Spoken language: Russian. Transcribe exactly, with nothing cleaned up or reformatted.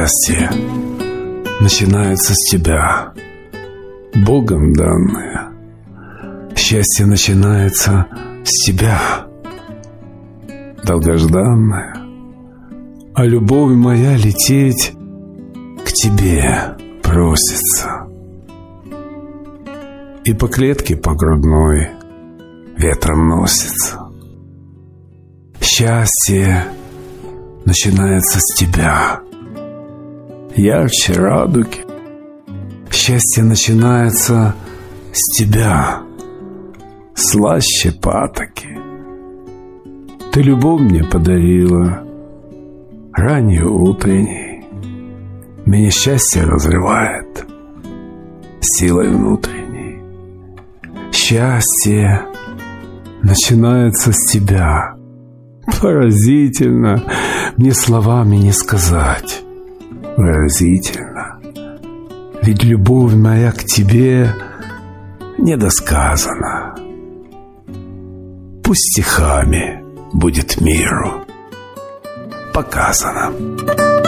Счастье начинается с тебя, Богом данное. Счастье начинается с тебя, долгожданное. А любовь моя лететь к тебе просится. И по клетке по грудной ветром носится. Счастье начинается с тебя, ярче радуги. Счастье начинается с тебя, слаще патоки. Ты любовь мне подарила, ранее утренней. Меня счастье разрывает силой внутренней. Счастье начинается с тебя. Поразительно, мне словами не сказать. Поразительно, ведь любовь моя к тебе недосказана. Пусть стихами будет миру показано.